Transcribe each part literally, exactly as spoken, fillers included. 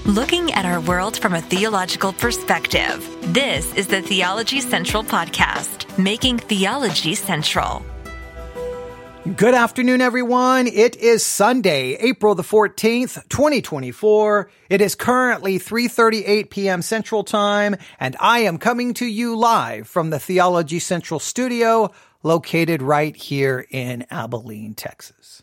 Looking at our world from a theological perspective. This is the Theology Central Podcast, making theology central. Good afternoon, everyone. It is Sunday, April the fourteenth, twenty twenty-four. It is currently three thirty-eight p.m. Central Time, and I am coming to you live from the Theology Central studio, located right here in Abilene, Texas.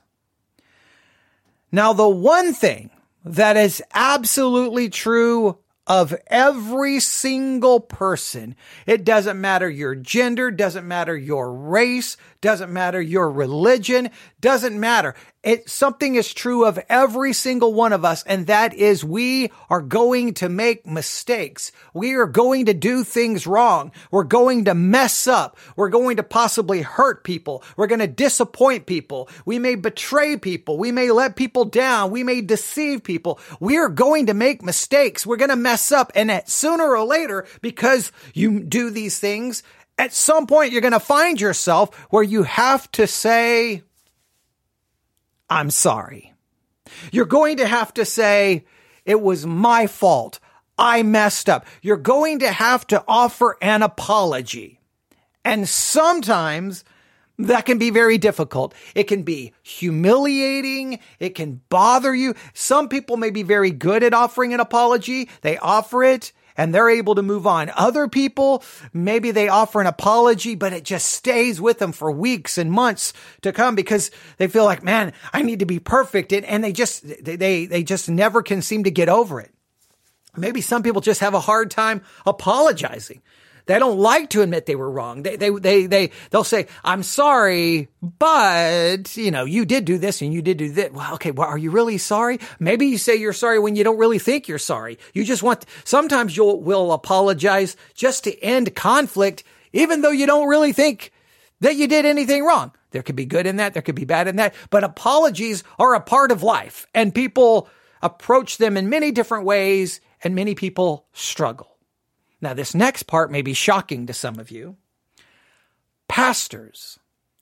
Now, the one thing that is absolutely true of every single person, it doesn't matter your gender, doesn't matter your race, doesn't matter your religion, doesn't matter. It, something is true of every single one of us, and that is we are going to make mistakes. We are going to do things wrong. We're going to mess up. We're going to possibly hurt people. We're going to disappoint people. We may betray people. We may let people down. We may deceive people. We are going to make mistakes. We're going to mess up, and at sooner or later, because you do these things, at some point you're going to find yourself where you have to say, I'm sorry. You're going to have to say, it was my fault. I messed up. You're going to have to offer an apology. And sometimes that can be very difficult. It can be humiliating. It can bother you. Some people may be very good at offering an apology. They offer it and they're able to move on. Other people, maybe they offer an apology, but it just stays with them for weeks and months to come because they feel like, man, I need to be perfect. And, and they just, they, they just never can seem to get over it. Maybe some people just have a hard time apologizing. They don't like to admit they were wrong. They, they, they, they, they'll say, I'm sorry, but, you know, you did do this and you did do that. Well, okay. Well, are you really sorry? Maybe you say you're sorry when you don't really think you're sorry. You just want, sometimes you'll, will apologize just to end conflict, even though you don't really think that you did anything wrong. There could be good in that. There could be bad in that, but apologies are a part of life and people approach them in many different ways and many people struggle. Now, this next part may be shocking to some of you. Pastors.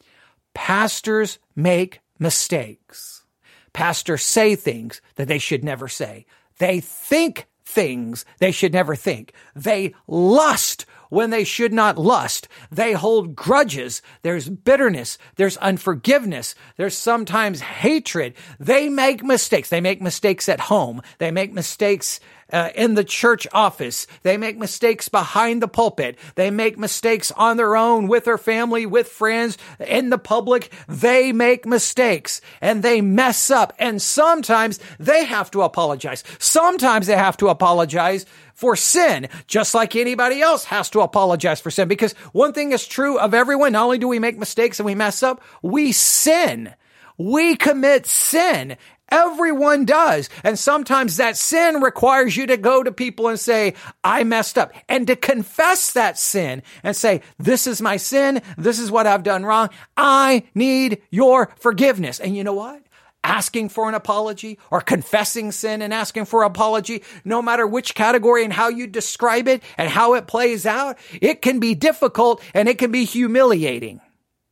Pastors make mistakes. Pastors say things that they should never say. They think things they should never think. They lust when they should not lust. They hold grudges. There's bitterness. There's unforgiveness. There's sometimes hatred. They make mistakes. They make mistakes at home. They make mistakes Uh, in the church office. They make mistakes behind the pulpit. They make mistakes on their own with their family, with friends, in the public. They make mistakes and they mess up. And sometimes they have to apologize. Sometimes they have to apologize for sin, just like anybody else has to apologize for sin. Because one thing is true of everyone. Not only do we make mistakes and we mess up, we sin. We commit sin. Everyone does. And sometimes that sin requires you to go to people and say, I messed up, and to confess that sin and say, this is my sin. This is what I've done wrong. I need your forgiveness. And you know what? Asking for an apology or confessing sin and asking for an apology, no matter which category and how you describe it and how it plays out, it can be difficult and it can be humiliating.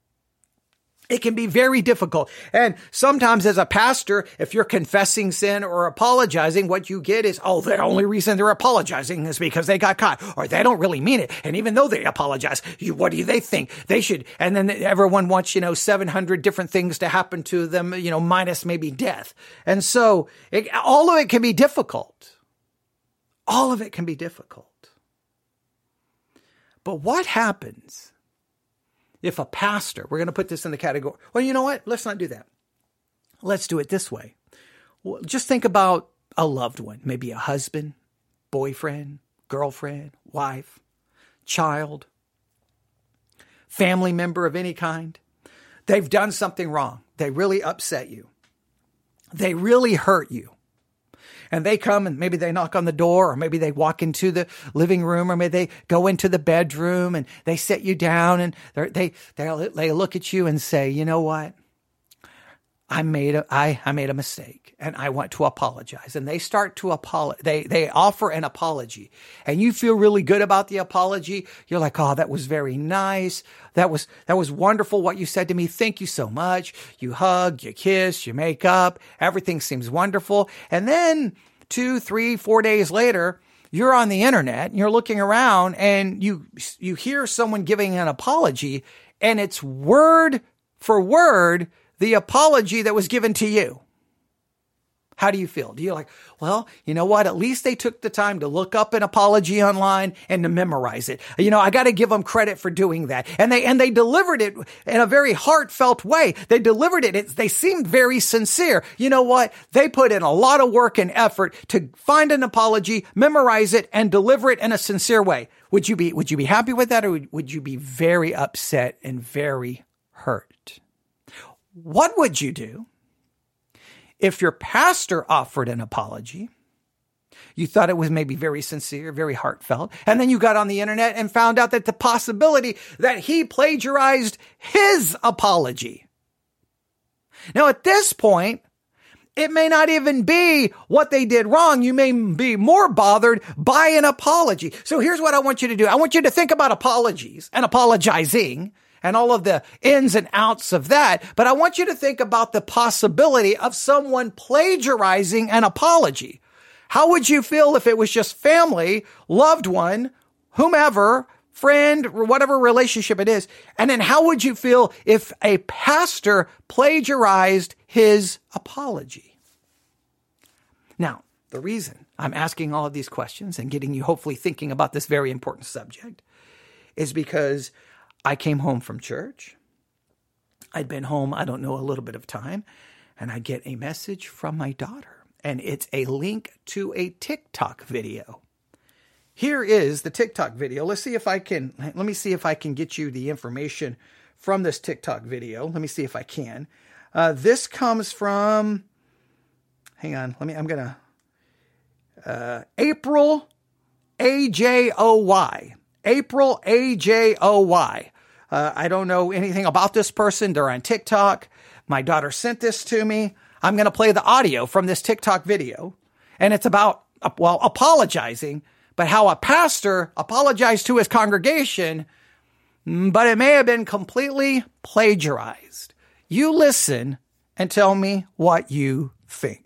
It can be very difficult. And sometimes as a pastor, if you're confessing sin or apologizing, what you get is, oh, the only reason they're apologizing is because they got caught, or they don't really mean it. And even though they apologize, you, what do they think? They should. And then everyone wants, you know, seven hundred different things to happen to them, you know, minus maybe death. And so it, all of it can be difficult. All of it can be difficult. But what happens if a pastor, we're going to put this in the category, well, you know what? Let's not do that. Let's do it this way. Well, just think about a loved one, maybe a husband, boyfriend, girlfriend, wife, child, family member of any kind. They've done something wrong. They really upset you. They really hurt you. And they come and maybe they knock on the door, or maybe they walk into the living room, or maybe they go into the bedroom and they sit you down and they, they, they look at you and say, you know what? I made a, I, I made a mistake and I want to apologize. And they start to apologize. They, they offer an apology and you feel really good about the apology. You're like, oh, that was very nice. That was, that was wonderful what you said to me. Thank you so much. You hug, you kiss, you make up. Everything seems wonderful. And then two, three, four days later, you're on the internet and you're looking around and you, you hear someone giving an apology and it's word for word the apology that was given to you. How do you feel? Do you like, well, you know what? At least they took the time to look up an apology online and to memorize it. You know, I got to give them credit for doing that. And they, and they delivered it in a very heartfelt way. They delivered it. it. They seemed very sincere. You know what? They put in a lot of work and effort to find an apology, memorize it, and deliver it in a sincere way. Would you be, would you be happy with that? Or would, would you be very upset and very hurt? What would you do if your pastor offered an apology? You thought it was maybe very sincere, very heartfelt, and then you got on the internet and found out that the possibility that he plagiarized his apology. Now, at this point, it may not even be what they did wrong. You may be more bothered by an apology. So here's what I want you to do. I want you to think about apologies and apologizing and all of the ins and outs of that. But I want you to think about the possibility of someone plagiarizing an apology. How would you feel if it was just family, loved one, whomever, friend, or whatever relationship it is? And then how would you feel if a pastor plagiarized his apology? Now, the reason I'm asking all of these questions and getting you hopefully thinking about this very important subject is because I came home from church. I'd been home, I don't know, a little bit of time, and I get a message from my daughter, and it's a link to a TikTok video. Here is the TikTok video. Let's see if I can, let me see if I can get you the information from this TikTok video. Let me see if I can. Uh, this comes from, hang on, let me, I'm going to, uh, April A J O Y. April A J O Y. Uh, I don't know anything about this person. They're on TikTok. My daughter sent this to me. I'm going to play the audio from this TikTok video. And it's about, well, apologizing, but how a pastor apologized to his congregation, but it may have been completely plagiarized. You listen and tell me what you think.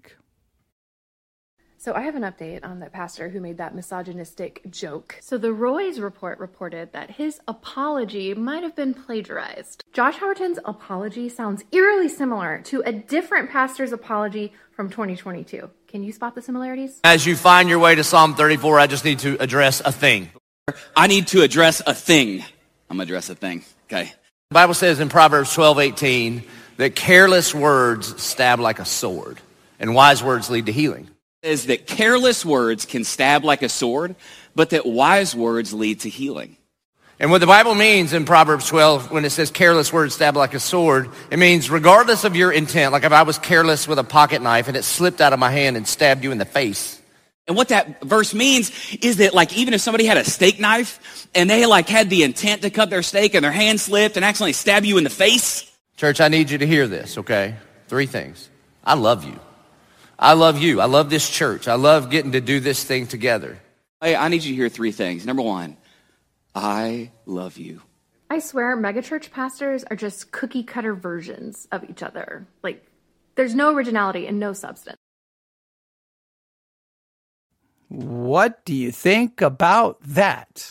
So I have an update on that pastor who made that misogynistic joke. So the Roys report reported that his apology might have been plagiarized. Josh Howerton's apology sounds eerily similar to a different pastor's apology from twenty twenty-two. Can you spot the similarities? As you find your way to Psalm thirty-four, I just need to address a thing. I need to address a thing. I'm going to address a thing. Okay. The Bible says in Proverbs twelve eighteen that careless words stab like a sword and wise words lead to healing. Is that careless words can stab like a sword, but that wise words lead to healing. And what the Bible means in Proverbs twelve, when it says careless words stab like a sword, it means regardless of your intent, like if I was careless with a pocket knife and it slipped out of my hand and stabbed you in the face. And what that verse means is that like even if somebody had a steak knife and they like had the intent to cut their steak and their hand slipped and accidentally stab you in the face. Church, I need you to hear this, okay? Three things. I love you. I love you. I love this church. I love getting to do this thing together. Hey, I need you to hear three things. Number one, I love you. I swear megachurch pastors are just cookie cutter versions of each other. Like, there's no originality and no substance. What do you think about that?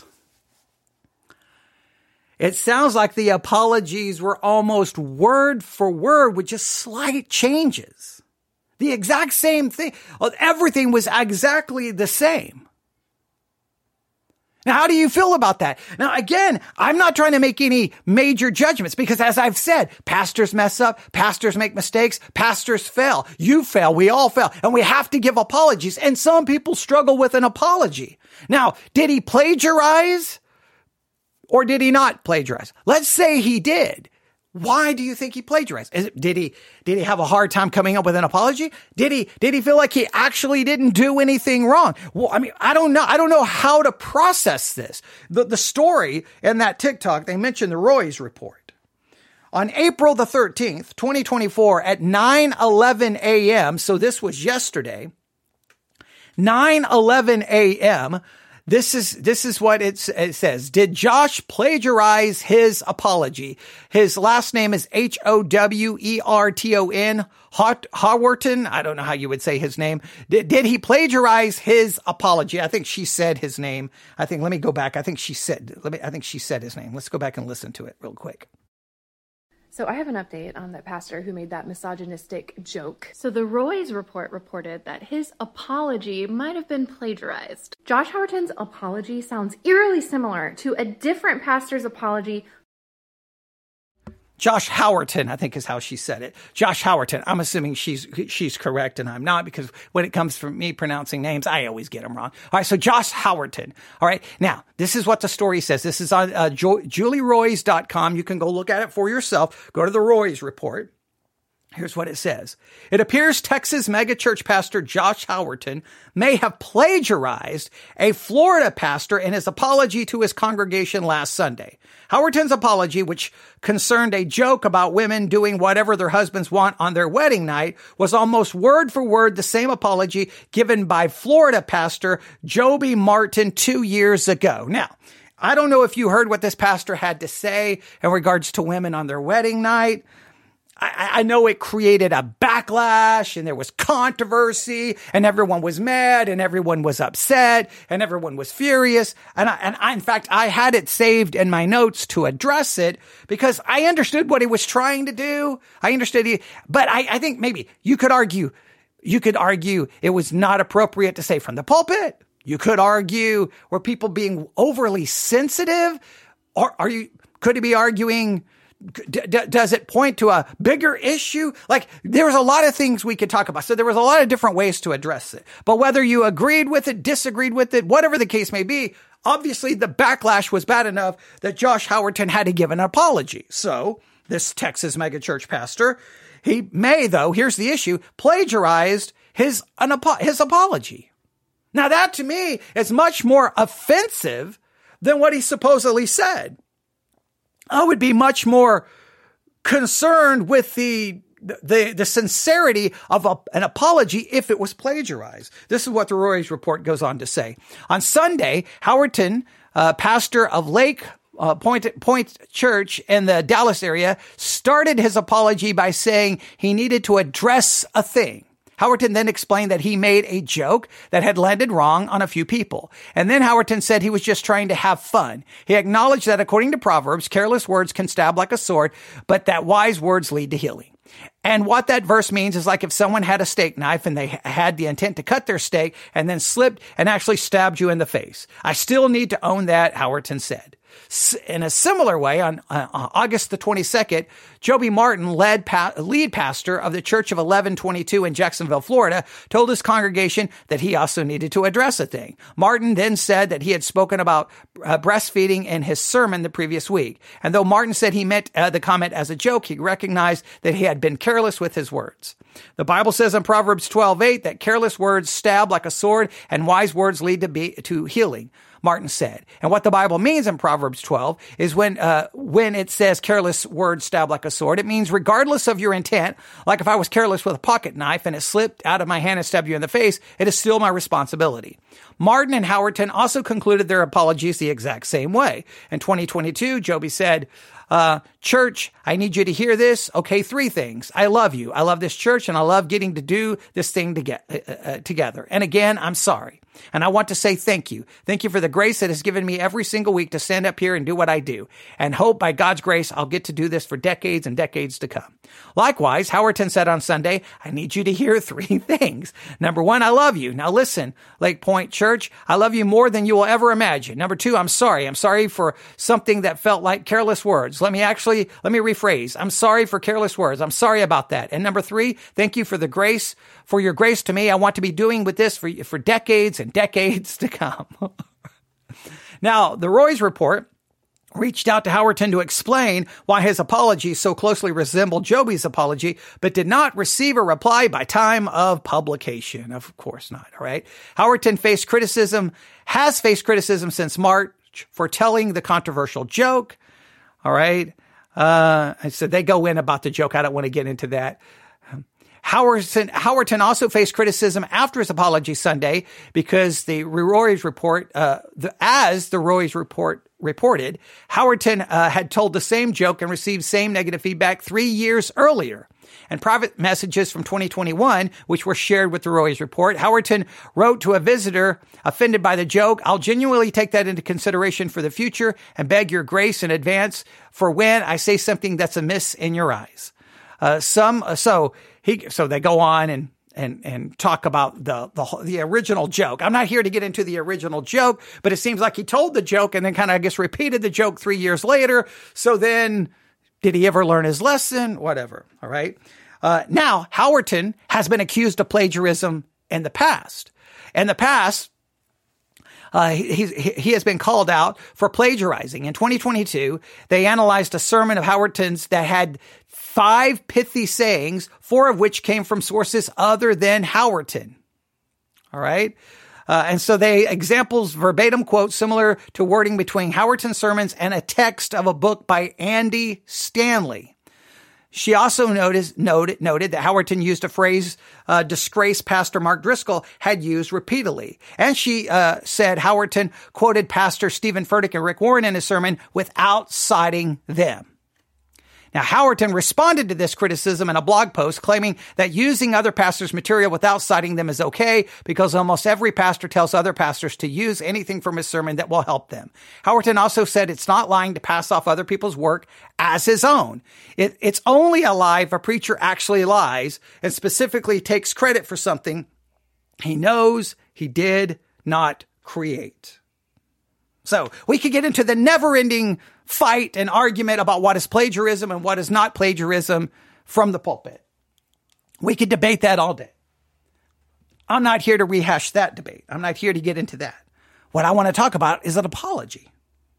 It sounds like the apologies were almost word for word with just slight changes. The exact same thing. Everything was exactly the same. Now, how do you feel about that? Now, again, I'm not trying to make any major judgments because as I've said, pastors mess up, pastors make mistakes, pastors fail. You fail, we all fail, and we have to give apologies. And some people struggle with an apology. Now, did he plagiarize or did he not plagiarize? Let's say he did. Why do you think he plagiarized? Is it, did he, did he have a hard time coming up with an apology? Did he, did he feel like he actually didn't do anything wrong? Well, I mean, I don't know. I don't know how to process this. The, the story in that TikTok, they mentioned the Roys report. On April the thirteenth, twenty twenty-four at nine eleven a.m., so this was yesterday, nine eleven a.m., This is, this is what it, it says. Did Josh plagiarize his apology? His last name is H O W E R T O N, Howerton. I don't know how you would say his name. Did, did he plagiarize his apology? I think she said his name. I think, let me go back. I think she said, let me, I think she said his name. Let's go back and listen to it real quick. So I have an update on the pastor who made that misogynistic joke. So the Roys report reported that his apology might have been plagiarized. Josh Howerton's apology sounds eerily similar to a different pastor's apology. Josh Howerton, I think is how she said it. Josh Howerton. I'm assuming she's she's correct and I'm not, because when it comes from me pronouncing names, I always get them wrong. All right, so Josh Howerton. All right, now, this is what the story says. This is on uh, Julie Roys dot com. You can go look at it for yourself. Go to the Roys report. Here's what it says. It appears Texas megachurch pastor Josh Howerton may have plagiarized a Florida pastor in his apology to his congregation last Sunday. Howerton's apology, which concerned a joke about women doing whatever their husbands want on their wedding night, was almost word for word the same apology given by Florida pastor Joby Martin two years ago. Now, I don't know if you heard what this pastor had to say in regards to women on their wedding night. I, I know it created a backlash and there was controversy and everyone was mad and everyone was upset and everyone was furious. And I, and I, in fact, I had it saved in my notes to address it because I understood what he was trying to do. I understood he, but I, I think maybe you could argue, you could argue it was not appropriate to say from the pulpit. You could argue were people being overly sensitive, or are you, could he be arguing, D- d- does it point to a bigger issue? Like, there was a lot of things we could talk about. So there was a lot of different ways to address it. But whether you agreed with it, disagreed with it, whatever the case may be, obviously the backlash was bad enough that Josh Howerton had to give an apology. So this Texas megachurch pastor, he may, though, here's the issue, plagiarized his, an, his apology. Now that to me is much more offensive than what he supposedly said. I would be much more concerned with the the, the sincerity of a, an apology if it was plagiarized. This is what the Roys report goes on to say. On Sunday, Howerton, uh, pastor of Lake uh, Point, Point Church in the Dallas area, started his apology by saying he needed to address a thing. Howerton then explained that he made a joke that had landed wrong on a few people. And then Howerton said he was just trying to have fun. He acknowledged that according to Proverbs, careless words can stab like a sword, but that wise words lead to healing. And what that verse means is like if someone had a steak knife and they had the intent to cut their steak and then slipped and actually stabbed you in the face. I still need to own that, Howerton said. In a similar way, on uh, August the twenty-second, Joby Martin, led pa- lead pastor of the Church of eleven twenty-two in Jacksonville, Florida, told his congregation that he also needed to address a thing. Martin then said that he had spoken about uh, breastfeeding in his sermon the previous week. And though Martin said he meant uh, the comment as a joke, he recognized that he had been careless with his words. The Bible says in Proverbs twelve eight that careless words stab like a sword and wise words lead to be to healing. Martin said. And what the Bible means in Proverbs twelve is when uh when it says careless words stab like a sword, it means regardless of your intent, like if I was careless with a pocket knife and it slipped out of my hand and stabbed you in the face, it is still my responsibility. Martin and Howerton also concluded their apologies the exact same way. In twenty twenty-two, Joby said, uh, church, I need you to hear this. Okay, three things. I love you. I love this church and I love getting to do this thing to get, uh, uh, together. And again, I'm sorry. And I want to say thank you. Thank you for the grace that has given me every single week to stand up here and do what I do. And hope by God's grace, I'll get to do this for decades and decades to come. Likewise, Howerton said on Sunday, I need you to hear three things. Number one, I love you. Now listen, Lake Point Church, I love you more than you will ever imagine. Number two, I'm sorry. I'm sorry for something that felt like careless words. Let me actually, let me rephrase. I'm sorry for careless words. I'm sorry about that. And number three, thank you for the grace, for your grace to me. I want to be doing with this for, for decades and decades to come. Now, the Roys report reached out to Howerton to explain why his apology so closely resembled Joby's apology, but did not receive a reply by time of publication. Of course not, all right? Howerton faced criticism, has faced criticism since March for telling the controversial joke, all right? Uh, I said they go in about the joke. I don't want to get into that. Howerton, Howerton also faced criticism after his apology Sunday because the Rory's report, uh, the, as the Rory's report reported, Howerton uh, had told the same joke and received same negative feedback three years earlier. And private messages from twenty twenty-one, which were shared with the Rory's report, Howerton wrote to a visitor offended by the joke, "I'll genuinely take that into consideration for the future and beg your grace in advance for when I say something that's amiss in your eyes." Uh, some, uh, so he, so they go on and, and, and talk about the, the, the original joke. I'm not here to get into the original joke, but it seems like he told the joke and then kind of, I guess, repeated the joke three years later. So then did he ever learn his lesson? Whatever. All right. Uh, now Howerton has been accused of plagiarism in the past. In the past, Uh, he, he, he has been called out for plagiarizing. In twenty twenty-two, they analyzed a sermon of Howerton's that had five pithy sayings, four of which came from sources other than Howerton. All right. Uh, and so they examples verbatim quotes similar to wording between Howerton's sermons and a text of a book by Andy Stanley. She also noticed, noted, noted that Howerton used a phrase uh, disgraced Pastor Mark Driscoll had used repeatedly. And she uh, said Howerton quoted Pastor Stephen Furtick and Rick Warren in his sermon without citing them. Now, Howerton responded to this criticism in a blog post claiming that using other pastors' material without citing them is okay because almost every pastor tells other pastors to use anything from his sermon that will help them. Howerton also said it's not lying to pass off other people's work as his own. It, it's only a lie if a preacher actually lies and specifically takes credit for something he knows he did not create. So we could get into the never-ending fight and argument about what is plagiarism and what is not plagiarism from the pulpit. We could debate that all day. I'm not here to rehash that debate. I'm not here to get into that. What I want to talk about is an apology.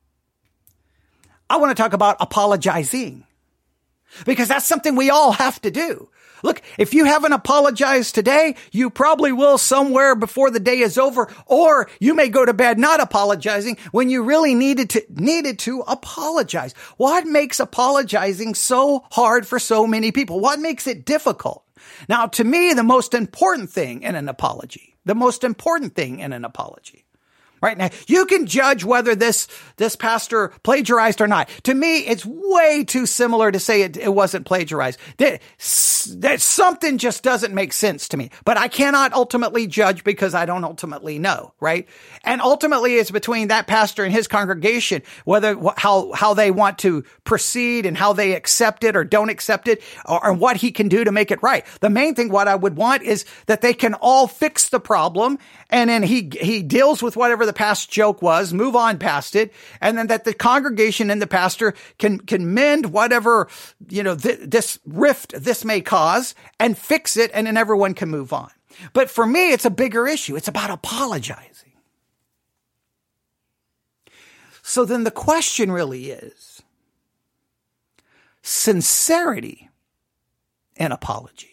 I want to talk about apologizing because that's something we all have to do. Look, if you haven't apologized today, you probably will somewhere before the day is over, or you may go to bed not apologizing when you really needed to, needed to apologize. What makes apologizing so hard for so many people? What makes it difficult? Now, to me, the most important thing in an apology, the most important thing in an apology, right now, you can judge whether this, this pastor plagiarized or not. To me, it's way too similar to say it, it wasn't plagiarized. That, that something just doesn't make sense to me, but I cannot ultimately judge because I don't ultimately know, right? And ultimately it's between that pastor and his congregation, whether, how, how they want to proceed and how they accept it or don't accept it or, or what he can do to make it right. The main thing, what I would want is that they can all fix the problem and then he, he deals with whatever the past joke was, move on past it, and then that the congregation and the pastor can, can mend whatever, you know, th- this rift this may cause and fix it, and then everyone can move on. But for me, it's a bigger issue. It's about apologizing. So then the question really is sincerity and apology.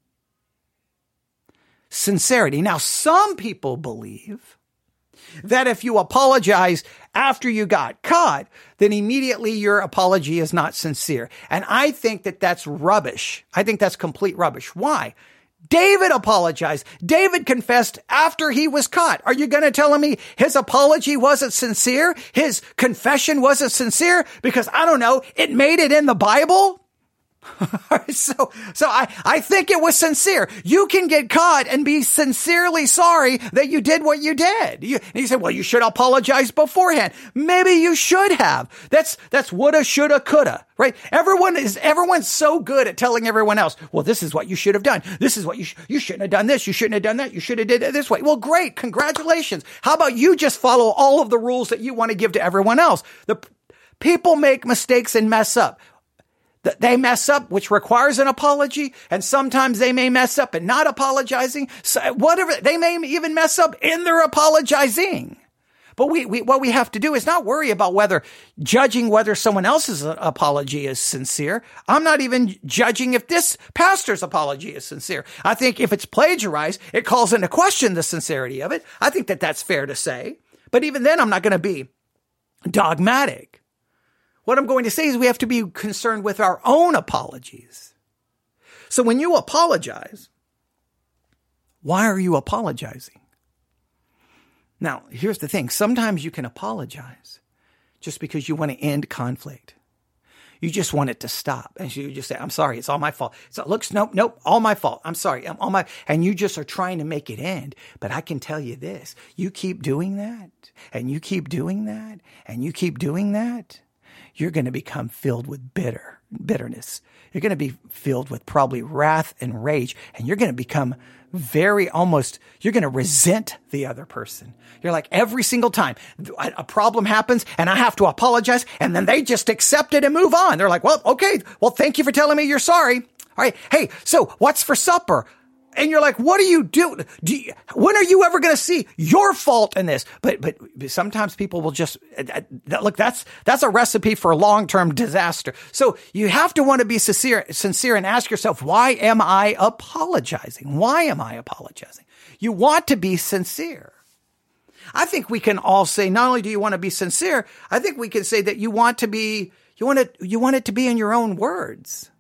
Sincerity. Now, some people believe that if you apologize after you got caught, then immediately your apology is not sincere. And I think that that's rubbish. I think that's complete rubbish. Why? David apologized. David confessed after he was caught. Are you going to tell me his apology wasn't sincere? His confession wasn't sincere? Because I don't know, it made it in the Bible? so, so I, I think it was sincere. You can get caught and be sincerely sorry that you did what you did. You, and you say, well, you should apologize beforehand. Maybe you should have. That's, that's woulda, shoulda, coulda, right? Everyone is, everyone's so good at telling everyone else, well, this is what you should have done. This is what you, sh- you shouldn't have done this. You shouldn't have done that. You should have did it this way. Well, great. Congratulations. How about you just follow all of the rules that you want to give to everyone else? The p- people make mistakes and mess up. They mess up, which requires an apology, and sometimes they may mess up and not apologizing. So whatever, they may even mess up in their apologizing. But we, we, what we have to do is not worry about whether judging whether someone else's apology is sincere. I'm not even judging if this pastor's apology is sincere. I think if it's plagiarized, it calls into question the sincerity of it. I think that that's fair to say. But even then, I'm not going to be dogmatic. What I'm going to say is we have to be concerned with our own apologies. So when you apologize, why are you apologizing? Now, here's the thing. Sometimes you can apologize just because you want to end conflict. You just want it to stop. And you just say, I'm sorry, it's all my fault. So it looks, nope, nope, all my fault. I'm sorry, I'm all my, and you just are trying to make it end. But I can tell you this, you keep doing that, and you keep doing that, and you keep doing that, you're going to become filled with bitter, bitterness. You're going to be filled with probably wrath and rage, and you're going to become very almost, you're going to resent the other person. You're like, every single time a problem happens and I have to apologize, and then they just accept it and move on. They're like, well, okay, well, thank you for telling me you're sorry. All right. Hey, so what's for supper? And you're like, what do you do? do you, when are you ever going to see your fault in this? But, but sometimes people will just, uh, look, that's, that's a recipe for long-term disaster. So you have to want to be sincere, sincere and ask yourself, why am I apologizing? Why am I apologizing? You want to be sincere. I think we can all say, not only do you want to be sincere, I think we can say that you want to be, you want it, you want it to be in your own words,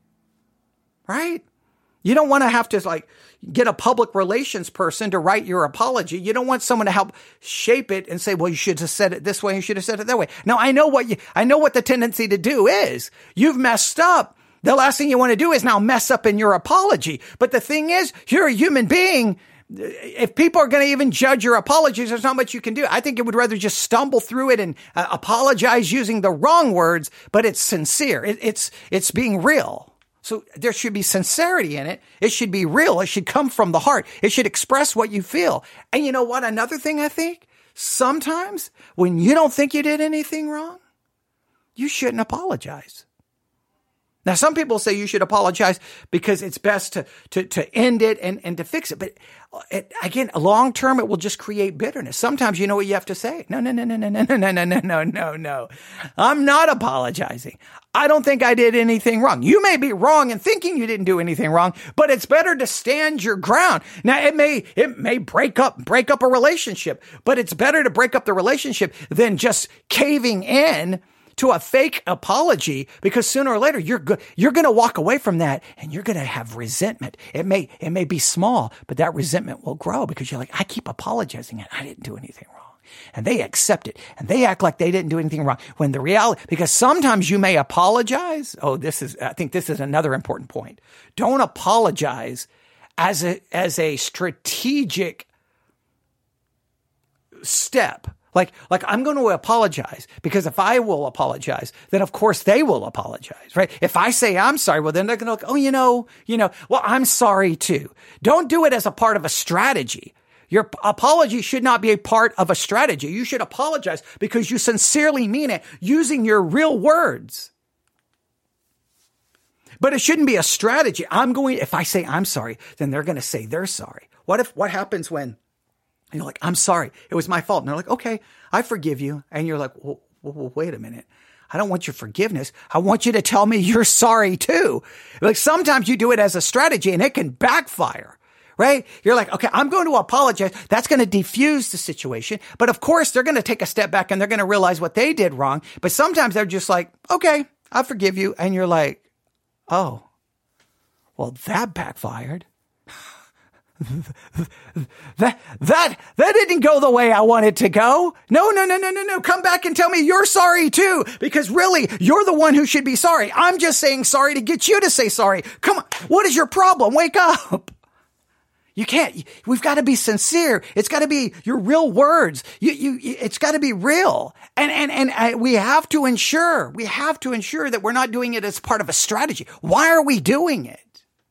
right? You don't want to have to like get a public relations person to write your apology. You don't want someone to help shape it and say, well, you should have said it this way. You should have said it that way. Now, I know what you, I know what the tendency to do is. You've messed up. The last thing you want to do is now mess up in your apology. But the thing is, you're a human being. If people are going to even judge your apologies, there's not much you can do. I think it would rather just stumble through it and uh, apologize using the wrong words, but it's sincere. It, it's, it's being real. So there should be sincerity in it. It should be real. It should come from the heart. It should express what you feel. And you know what? Another thing I think, sometimes when you don't think you did anything wrong, you shouldn't apologize. Now, some people say you should apologize because it's best to, to, to end it and, and to fix it. But it, again, long term, it will just create bitterness. Sometimes you know what you have to say. No, no, no, no, no, no, no, no, no, no, no, no. I'm not apologizing. I don't think I did anything wrong. You may be wrong in thinking you didn't do anything wrong, but it's better to stand your ground. Now, it may, it may break up, break up a relationship, but it's better to break up the relationship than just caving in to a fake apology, because sooner or later you're go- you're going to walk away from that and you're going to have resentment. It may it may be small, but that resentment will grow because you're like, I keep apologizing and I didn't do anything wrong. And they accept it and they act like they didn't do anything wrong. When the reality, because sometimes you may apologize. Oh, this is, I think this is another important point. Don't apologize as a, as a strategic step. Like, like I'm going to apologize because if I will apologize, then of course they will apologize, right? If I say I'm sorry, well, then they're going to look, oh, you know, you know, well, I'm sorry too. Don't do it as a part of a strategy. Your apology should not be a part of a strategy. You should apologize because you sincerely mean it using your real words. But it shouldn't be a strategy. I'm going, if I say I'm sorry, then they're going to say they're sorry. What if, what happens when you're like, I'm sorry, it was my fault. And they're like, okay, I forgive you. And you're like, well, well, wait a minute. I don't want your forgiveness. I want you to tell me you're sorry too. Like sometimes you do it as a strategy and it can backfire, right? You're like, okay, I'm going to apologize. That's going to defuse the situation. But of course, they're going to take a step back and they're going to realize what they did wrong. But sometimes they're just like, okay, I forgive you. And you're like, oh, well, that backfired. that, that, that didn't go the way I wanted to go. No, no, no, no, no, no. Come back and tell me you're sorry too, because really you're the one who should be sorry. I'm just saying sorry to get you to say sorry. Come on. What is your problem? Wake up. You can't, we've got to be sincere. It's got to be your real words. You, you, it's got to be real. And, and, and I, we have to ensure, we have to ensure that we're not doing it as part of a strategy. Why are we doing it?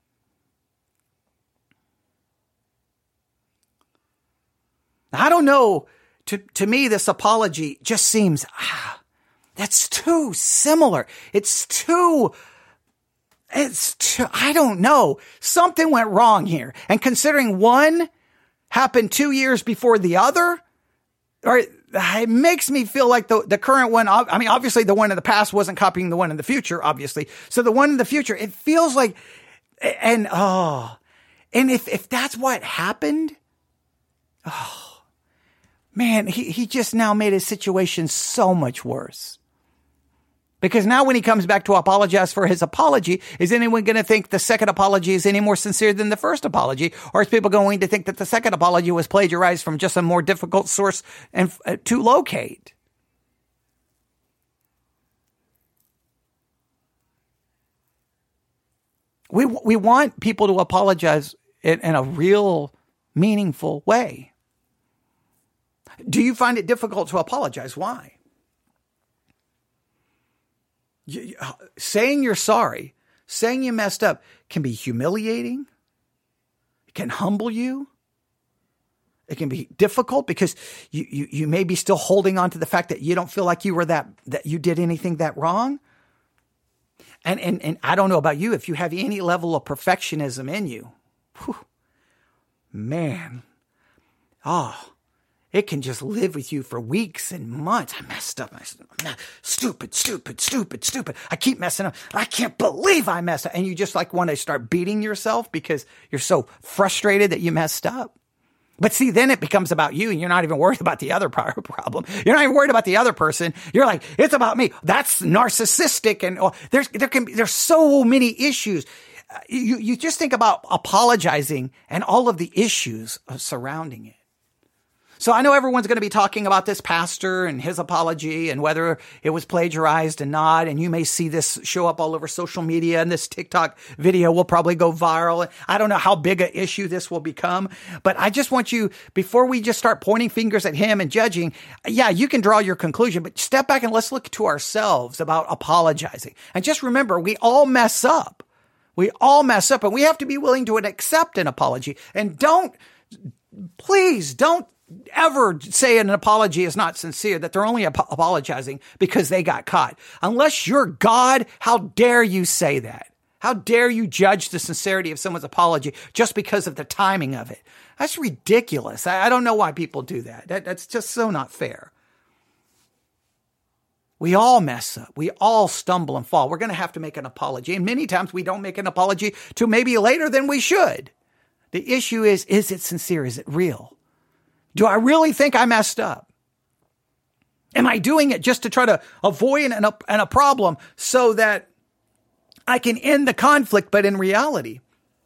I don't know. To, to me, this apology just seems, ah, that's too similar. It's too, it's too, I don't know. Something went wrong here. And considering one happened two years before the other, or it makes me feel like the, the current one, I mean, obviously the one in the past wasn't copying the one in the future, obviously. So the one in the future, it feels like, and, oh, and if, if that's what happened, oh, man, he, he just now made his situation so much worse. Because now when he comes back to apologize for his apology, is anyone going to think the second apology is any more sincere than the first apology? Or is people going to think that the second apology was plagiarized from just a more difficult source and uh, to locate? We we want people to apologize in, in a real, meaningful way. Do you find it difficult to apologize? Why? You, saying you're sorry, saying you messed up can be humiliating. It can humble you. It can be difficult because you, you, you may be still holding on to the fact that you don't feel like you were that, that you did anything that wrong. And, and, and I don't know about you, if you have any level of perfectionism in you, whew, man, oh, it can just live with you for weeks and months. I messed up. I messed, stupid, stupid, stupid, stupid. I keep messing up. I can't believe I messed up. And you just like want to start beating yourself because you're so frustrated that you messed up. But see, then it becomes about you and you're not even worried about the other problem. You're not even worried about the other person. You're like, it's about me. That's narcissistic. And oh, there's, there can be, there's so many issues. Uh, you, you just think about apologizing and all of the issues surrounding it. So I know everyone's going to be talking about this pastor and his apology and whether it was plagiarized and not. And you may see this show up all over social media, and this TikTok video will probably go viral. I don't know how big an issue this will become, but I just want you, before we just start pointing fingers at him and judging, yeah, you can draw your conclusion, but step back and let's look to ourselves about apologizing. And just remember, we all mess up. We all mess up, and we have to be willing to accept an apology. And don't, please don't ever say an apology is not sincere, that they're only ap- apologizing because they got caught. Unless you're God, how dare you say that? How dare you judge the sincerity of someone's apology just because of the timing of it? That's ridiculous. I, I don't know why people do that. that. That's just so not fair. We all mess up. We all stumble and fall. We're going to have to make an apology. And many times we don't make an apology till maybe later than we should. The issue is, is it sincere? Is it real? Do I really think I messed up? Am I doing it just to try to avoid an, an, a problem so that I can end the conflict? But in reality,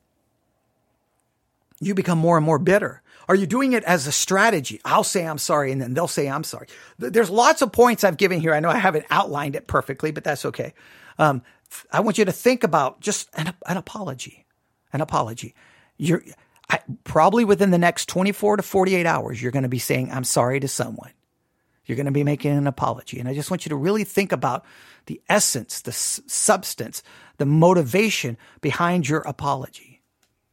you become more and more bitter. Are you doing it as a strategy? I'll say I'm sorry, and then they'll say I'm sorry. There's lots of points I've given here. I know I haven't outlined it perfectly, but that's okay. Um, I want you to think about just an, an apology, an apology. You're I, probably within the next twenty-four to forty-eight hours, you're going to be saying, I'm sorry to someone. You're going to be making an apology. And I just want you to really think about the essence, the s- substance, the motivation behind your apology.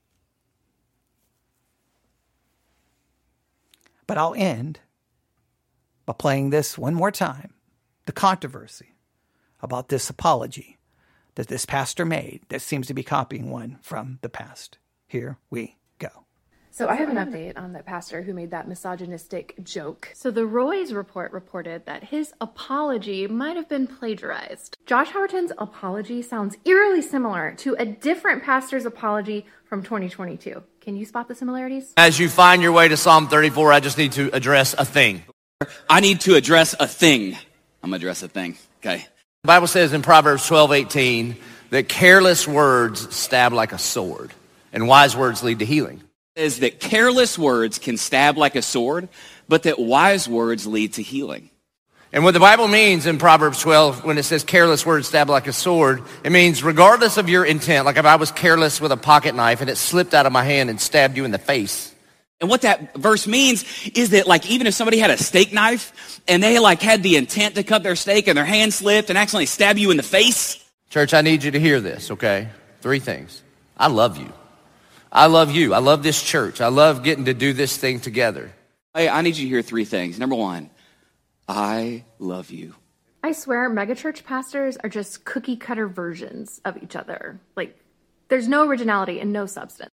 But I'll end by playing this one more time, the controversy about this apology that this pastor made that seems to be copying one from the past. Here we go. So I have an update on the pastor who made that misogynistic joke. So the Roys report reported that his apology might have been plagiarized. Josh Howerton's apology sounds eerily similar to a different pastor's apology from twenty twenty-two. Can you spot the similarities? As you find your way to Psalm thirty-four, I just need to address a thing. I need to address a thing. I'm going to address a thing. Okay. The Bible says in Proverbs twelve eighteen that careless words stab like a sword, and wise words lead to healing. Is that careless words can stab like a sword, but that wise words lead to healing. And what the Bible means in Proverbs twelve, when it says careless words stab like a sword, it means regardless of your intent, like if I was careless with a pocket knife and it slipped out of my hand and stabbed you in the face. And what that verse means is that, like, even if somebody had a steak knife and they like had the intent to cut their steak and their hand slipped and accidentally stab you in the face. Church, I need you to hear this, okay? Three things. I love you. I love you. I love this church. I love getting to do this thing together. Hey, I need you to hear three things. Number one, I love you. I swear megachurch pastors are just cookie cutter versions of each other. Like, there's no originality and no substance.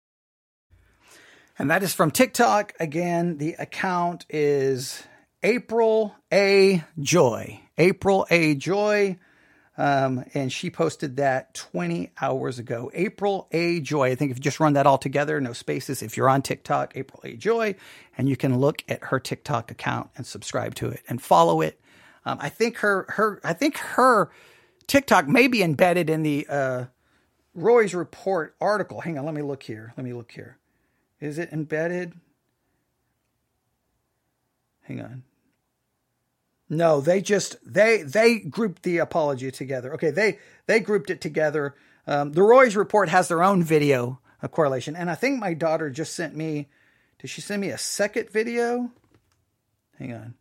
And that is from TikTok. Again, the account is April A. Joy. April A. Joy. Um, and she posted that twenty hours ago. April A. Joy. I think if you just run that all together, no spaces. If you're on TikTok, April A. Joy, and you can look at her TikTok account and subscribe to it and follow it. Um, I think her, her, I think her TikTok may be embedded in the uh, Roy's Report article. Hang on, let me look here. Let me look here. Is it embedded? Hang on. No, they just, they, they grouped the apology together. Okay. They, they grouped it together. Um, the Roy's Report has their own video of correlation. And I think my daughter just sent me, did she send me a second video? Hang on.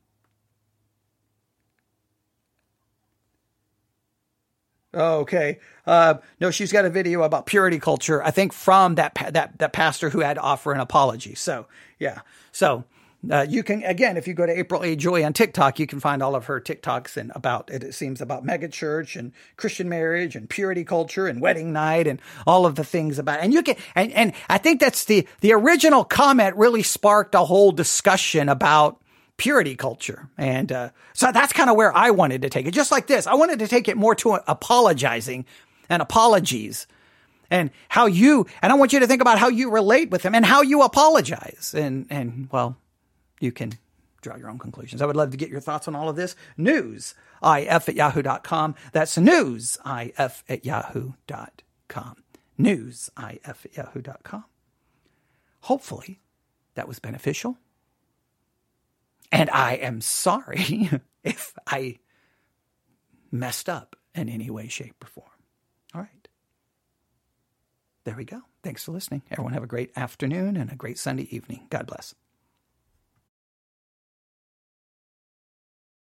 Oh, okay. Uh, no, she's got a video about purity culture, I think from that, that, that pastor who had to offer an apology. So yeah. So, uh, you can, again, if you go to April A. Joy on TikTok, you can find all of her TikToks and about it. It seems about megachurch and Christian marriage and purity culture and wedding night and all of the things about it. And you can, and, and I think that's the, the original comment really sparked a whole discussion about purity culture. And uh, so that's kind of where I wanted to take it. Just like this, I wanted to take it more to apologizing and apologies and how you, and I want you to think about how you relate with him and how you apologize. And, and well, you can draw your own conclusions. I would love to get your thoughts on all of this. News, if at yahoo dot com. That's news, if at yahoo dot com. News, if at yahoo dot com. Hopefully that was beneficial. And I am sorry if I messed up in any way, shape, or form. All right. There we go. Thanks for listening. Everyone have a great afternoon and a great Sunday evening. God bless.